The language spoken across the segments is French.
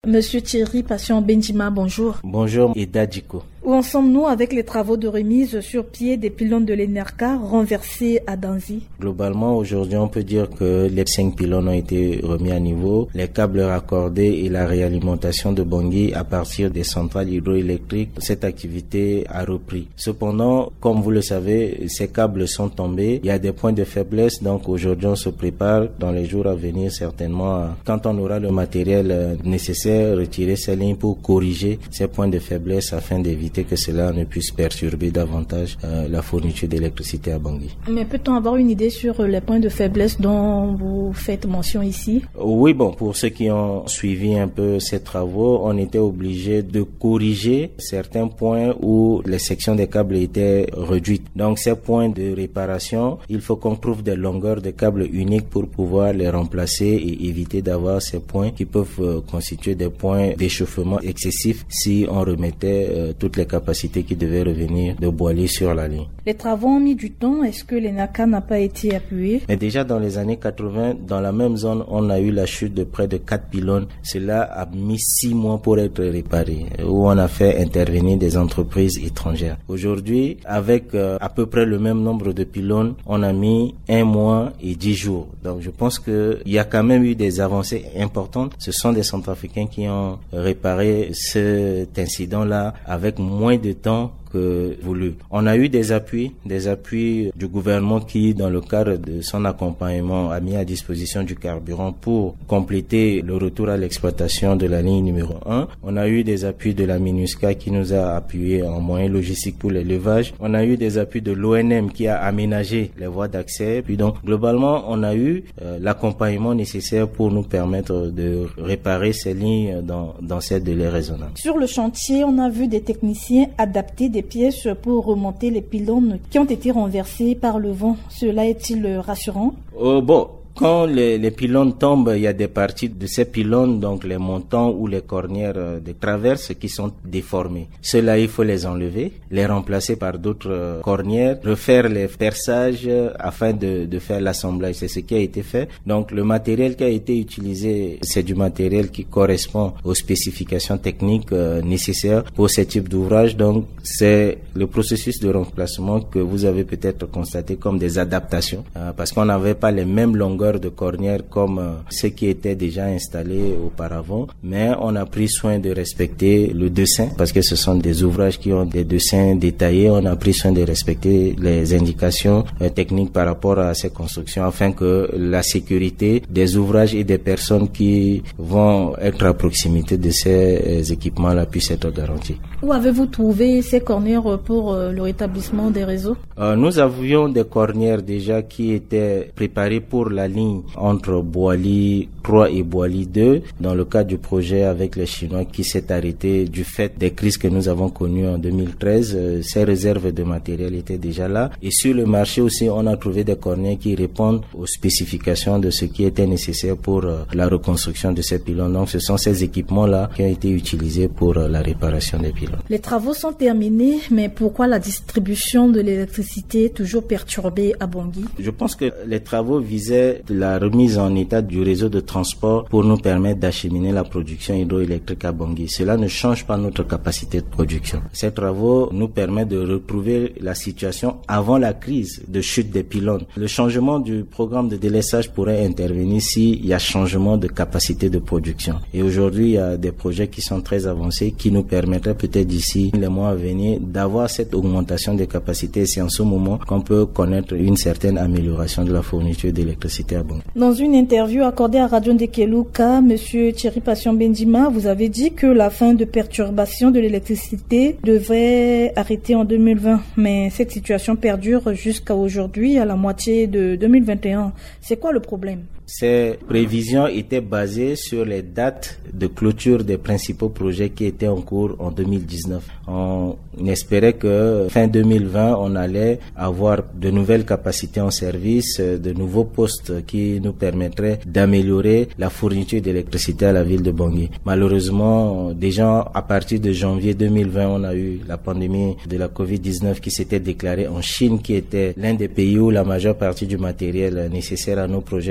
Monsieur Thierry Passion Bendima, bonjour. Bonjour Eda Djiko. Où en sommes-nous avec les travaux de remise sur pied des pylônes de l'ENERCA renversés à Danzi? Globalement, aujourd'hui, on peut dire que les 5 pylônes ont été remis à niveau. Les câbles raccordés et la réalimentation de Bangui à partir des centrales hydroélectriques, cette activité a repris. Cependant, comme vous le savez, ces câbles sont tombés. Il y a des points de faiblesse, donc aujourd'hui, on se prépare dans les jours à venir certainement. Quand on aura le matériel nécessaire, retirer ces lignes pour corriger ces points de faiblesse afin d'éviter que cela ne puisse perturber davantage la fourniture d'électricité à Bangui. Mais peut-on avoir une idée sur les points de faiblesse dont vous faites mention ici? Oui, pour ceux qui ont suivi un peu ces travaux, on était obligé de corriger certains points où les sections des câbles étaient réduites. Donc ces points de réparation, il faut qu'on trouve des longueurs de câbles uniques pour pouvoir les remplacer et éviter d'avoir ces points qui peuvent constituer des points d'échauffement excessifs si on remettait toutes les capacités qui devaient revenir de Boili sur la ligne. Les travaux ont mis du temps. Est-ce que l'ENERCA n'a pas été appuyé? Mais déjà dans les années 80, dans la même zone, on a eu la chute de près de 4 pylônes. Cela a mis 6 mois pour être réparé, où on a fait intervenir des entreprises étrangères. Aujourd'hui, avec à peu près le même nombre de pylônes, on a mis 1 mois et 10 jours. Donc je pense qu'il y a quand même eu des avancées importantes. Ce sont des Centrafricains qui ont réparé cet incident-là avec moins de temps que voulu. On a eu des appuis du gouvernement qui, dans le cadre de son accompagnement, a mis à disposition du carburant pour compléter le retour à l'exploitation de la ligne numéro 1. On a eu des appuis de la MINUSCA qui nous a appuyés en moyens logistiques pour l'élevage. On a eu des appuis de l'ONM qui a aménagé les voies d'accès. Puis donc, globalement, on a eu l'accompagnement nécessaire pour nous permettre de réparer ces lignes dans ces délais raisonnables. Sur le chantier, on a vu des techniciens adapter des pièces pour remonter les pylônes qui ont été renversés par le vent. Cela est-il rassurant? Quand les pylônes tombent, il y a des parties de ces pylônes, donc les montants ou les cornières de traverse qui sont déformées. Ceux-là, il faut les enlever, les remplacer par d'autres cornières, refaire les perçages afin de faire l'assemblage. C'est ce qui a été fait. Donc le matériel qui a été utilisé, c'est du matériel qui correspond aux spécifications techniques nécessaires pour ce type d'ouvrage. Donc c'est le processus de remplacement que vous avez peut-être constaté comme des adaptations, parce qu'on n'avait pas les mêmes longueurs de cornière comme ceux qui étaient déjà installés auparavant, mais on a pris soin de respecter le dessin parce que ce sont des ouvrages qui ont des dessins détaillés. On a pris soin de respecter les indications techniques par rapport à ces constructions afin que la sécurité des ouvrages et des personnes qui vont être à proximité de ces équipements-là puisse être garantie. Où avez-vous trouvé ces cornières pour le rétablissement des réseaux? Nous avions des cornières déjà qui étaient préparées pour la ligne entre Boili 3 et Boili 2 dans le cadre du projet avec les Chinois qui s'est arrêté du fait des crises que nous avons connues en 2013. Ces réserves de matériel étaient déjà là et sur le marché aussi on a trouvé des cornières qui répondent aux spécifications de ce qui était nécessaire pour la reconstruction de ces pylônes. Donc ce sont ces équipements-là qui ont été utilisés pour la réparation des pylônes. Les travaux sont terminés, mais pourquoi la distribution de l'électricité est toujours perturbée à Bangui? Je pense que les travaux visaient la remise en état du réseau de transport pour nous permettre d'acheminer la production hydroélectrique à Bangui. Cela ne change pas notre capacité de production. Ces travaux nous permettent de retrouver la situation avant la crise de chute des pylônes. Le changement du programme de délaissage pourrait intervenir s'il y a changement de capacité de production. Et aujourd'hui, il y a des projets qui sont très avancés qui nous permettraient peut-être d'ici les mois à venir d'avoir cette augmentation des capacités. C'est en ce moment qu'on peut connaître une certaine amélioration de la fourniture d'électricité à Bangui. Dans une interview accordée à Radio Ndekeluka, Monsieur Thierry Passion Bendima, vous avez dit que la fin de perturbation de l'électricité devrait arrêter en 2020. Mais cette situation perdure jusqu'à aujourd'hui, à la moitié de 2021. C'est quoi le problème? Ces prévisions étaient basées sur les dates de clôture des principaux projets qui étaient en cours en 2019. On espérait que fin 2020, on allait avoir de nouvelles capacités en service, de nouveaux postes qui nous permettraient d'améliorer la fourniture d'électricité à la ville de Bangui. Malheureusement, déjà à partir de janvier 2020, on a eu la pandémie de la Covid-19 qui s'était déclarée en Chine, qui était l'un des pays où la majeure partie du matériel nécessaire à nos projets devait être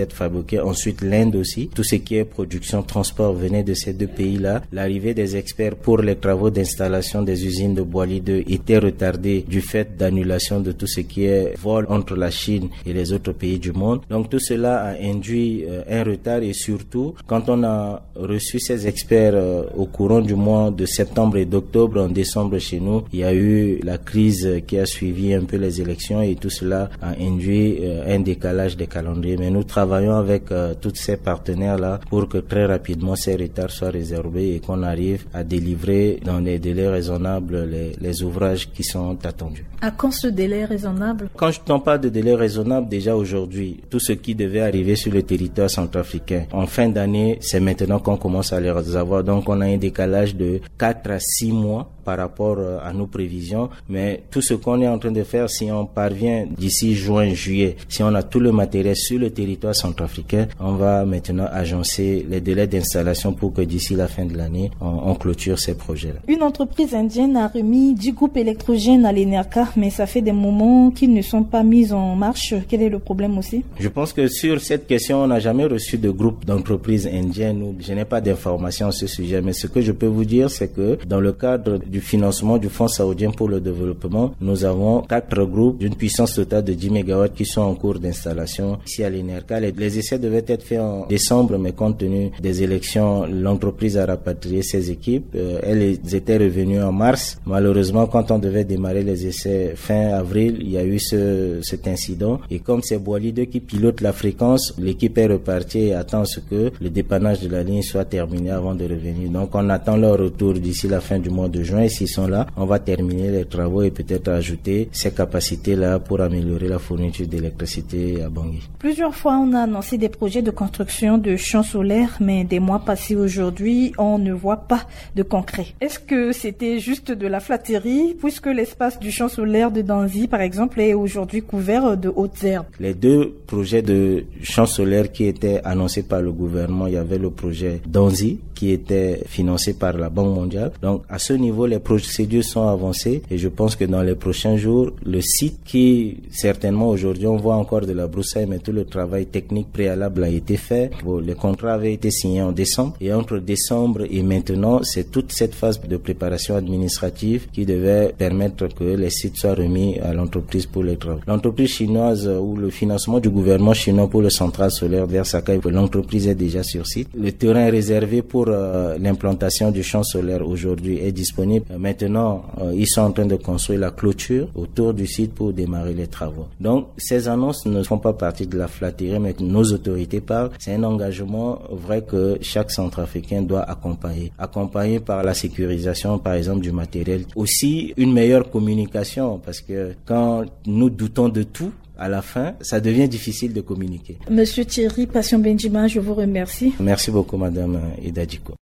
être fabriqué. Ensuite, l'Inde aussi. Tout ce qui est production, transport venait de ces deux pays-là. L'arrivée des experts pour les travaux d'installation des usines de Boili 2 était retardée du fait d'annulation de tout ce qui est vol entre la Chine et les autres pays du monde. Donc tout cela a induit un retard et surtout, quand on a reçu ces experts au courant du mois de septembre et d'octobre, en décembre chez nous, il y a eu la crise qui a suivi un peu les élections et tout cela a induit un décalage des calendriers. Mais nous travaillons avec tous ces partenaires-là pour que très rapidement ces retards soient résorbés et qu'on arrive à délivrer dans des délais raisonnables les ouvrages qui sont attendus. À quand ce délai raisonnable? Quand je ne parle de délai raisonnable, déjà aujourd'hui, tout ce qui devait arriver sur le territoire centrafricain, en fin d'année, c'est maintenant qu'on commence à les avoir. Donc on a un décalage de 4 à 6 mois par rapport à nos prévisions, mais tout ce qu'on est en train de faire, si on parvient d'ici juin, juillet, si on a tout le matériel sur le territoire centrafricain, on va maintenant agencer les délais d'installation pour que d'ici la fin de l'année, on clôture ces projets-là. Une entreprise indienne a remis 10 groupes électrogènes à l'ENERCA, mais ça fait des moments qu'ils ne sont pas mis en marche. Quel est le problème aussi? Je pense que sur cette question, on n'a jamais reçu de groupe d'entreprises indiennes. Je n'ai pas d'informations à ce sujet, mais ce que je peux vous dire, c'est que dans le cadre du financement du Fonds saoudien pour le développement, nous avons 4 groupes d'une puissance totale de 10 MW qui sont en cours d'installation ici à l'ENERCA. Les essais devaient être faits en décembre, mais compte tenu des élections, l'entreprise a rapatrié ses équipes. Elles étaient revenues en mars. Malheureusement, quand on devait démarrer les essais fin avril, il y a eu cet incident. Et comme c'est Boili 2 qui pilote la fréquence, l'équipe est repartie et attend ce que le dépannage de la ligne soit terminé avant de revenir. Donc on attend leur retour d'ici la fin du mois de juin. Et s'ils sont là, on va terminer les travaux et peut-être ajouter ces capacités-là pour améliorer la fourniture d'électricité à Bangui. Plusieurs fois, on a annoncé des projets de construction de champs solaires, mais des mois passés aujourd'hui, on ne voit pas de concret. Est-ce que c'était juste de la flatterie, puisque l'espace du champ solaire de Danzi, par exemple, est aujourd'hui couvert de hautes herbes? Les 2 projets de champs solaires qui étaient annoncés par le gouvernement, il y avait le projet Danzi qui était financé par la Banque mondiale. Donc à ce niveau, les procédures sont avancées et je pense que dans les prochains jours, le site qui certainement aujourd'hui on voit encore de la broussaille, mais tout le travail technique préalable a été fait. Le contrat avait été signé en décembre et entre décembre et maintenant, c'est toute cette phase de préparation administrative qui devait permettre que les sites soient remis à l'entreprise pour les travaux. L'entreprise chinoise ou le financement du gouvernement chinois pour le central solaire vers Sakai, l'entreprise est déjà sur site. Le terrain réservé pour l'implantation du champ solaire aujourd'hui est disponible. Maintenant, ils sont en train de construire la clôture autour du site pour démarrer les travaux. Donc, ces annonces ne font pas partie de la flatterie, mais nos autorités parlent. C'est un engagement vrai que chaque Centrafricain doit accompagner par la sécurisation, par exemple, du matériel. Aussi, une meilleure communication, parce que quand nous doutons de tout, à la fin, ça devient difficile de communiquer. Monsieur Thierry Passion Benjima, je vous remercie. Merci beaucoup, Madame Idadjiko.